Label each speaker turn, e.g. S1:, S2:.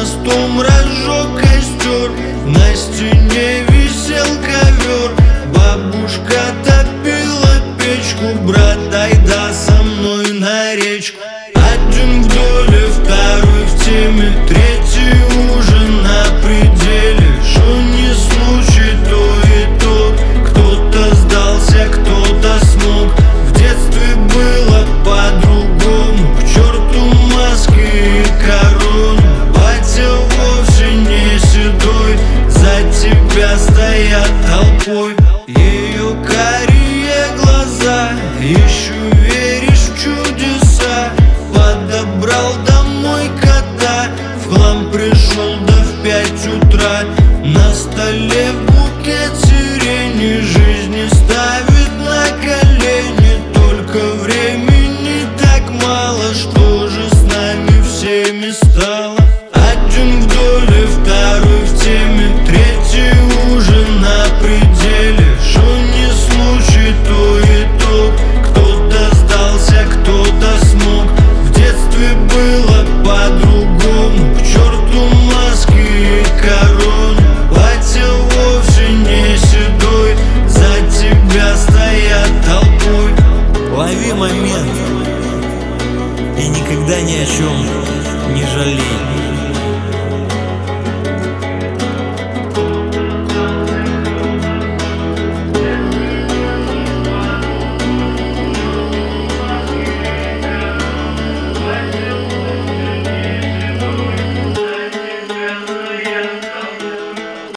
S1: мостом разжег костер, на стене висел ковер. Бабушка топила печку, брат, айда со мной на речку. Один в доле, второй в теме, третий уже на пределе. Шо не случай, то итог. Кто-то сдался, кто-то смог. В детстве было по-другому. К черту маски и корону. Батя вовсе не седой, за тебя стоят толпой. Ее карие глаза, еще веришь в чудеса. Подобрал домой кота, в хлам пришел, да в 5 утра. На столе букет сирени, жизни ставит на колени. Только времени так мало, что же с нами всеми стало? Один в доле, второй в теме, третий уже на пределе. Шо не случай, то итог. Кто-то сдался, кто-то смог. В детстве было по-другому. К черту маски и корону. Батя вовсе не седой, за тебя стоят толпой.
S2: Лови момент и никогда ни о чем не жалей.